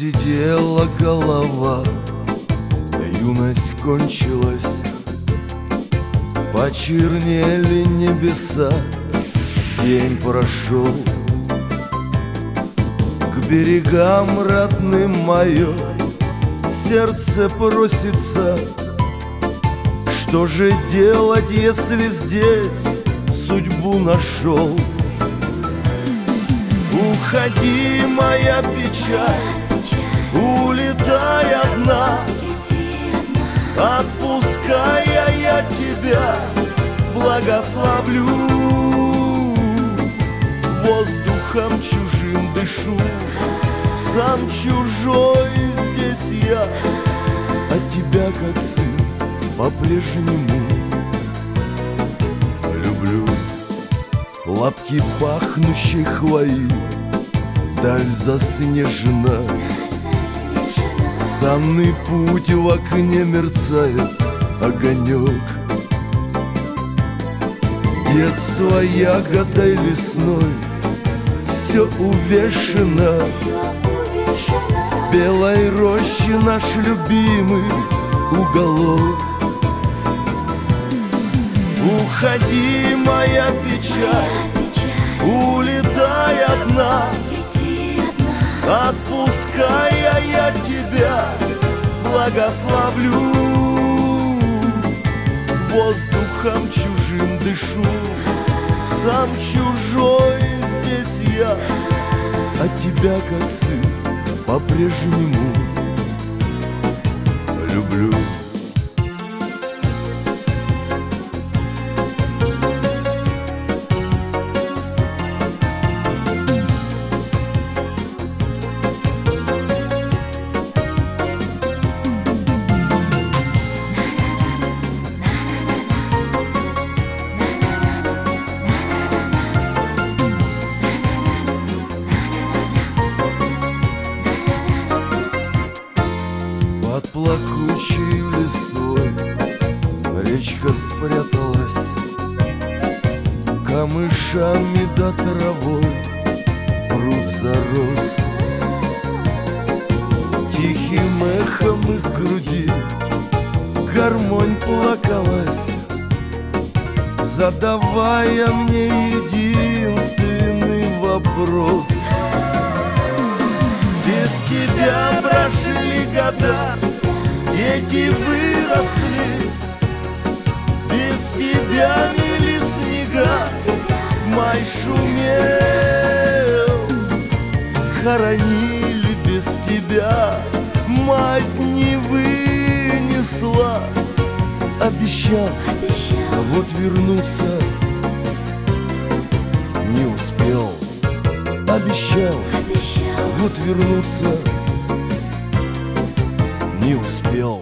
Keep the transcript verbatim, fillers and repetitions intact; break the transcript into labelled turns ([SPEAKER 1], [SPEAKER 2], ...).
[SPEAKER 1] Посидела голова, юность кончилась, почернели небеса, день прошел. К берегам родным мое сердце просится. Что же делать, если здесь судьбу нашел? Уходи, моя печаль, улетай одна, отпуская я тебя, благословлю. Воздухом чужим дышу, сам чужой здесь я, а тебя, как сын, по-прежнему люблю. Лапки пахнущей хвои, даль заснежена, санный путь в окне мерцает огонек. Детство ягодой лесной все увешано, белой рощи наш любимый уголок. Уходи, моя печаль, улетай одна, отпуская я тебя, благословлю. Воздухом чужим дышу, сам чужой здесь я, а тебя, как сын, по-прежнему люблю. Под плакучей листвой речка спряталась, камышами да травой пруд зарос. Тихим эхом из груди гармонь плакалась, задавая мне единственный вопрос. Без тебя прошли года, дети выросли, без тебя мели снега, май шумел. Схоронили без тебя, мать не вынесла. Обещал, а вот вернуться не успел. Обещал, вот вернуться не успел.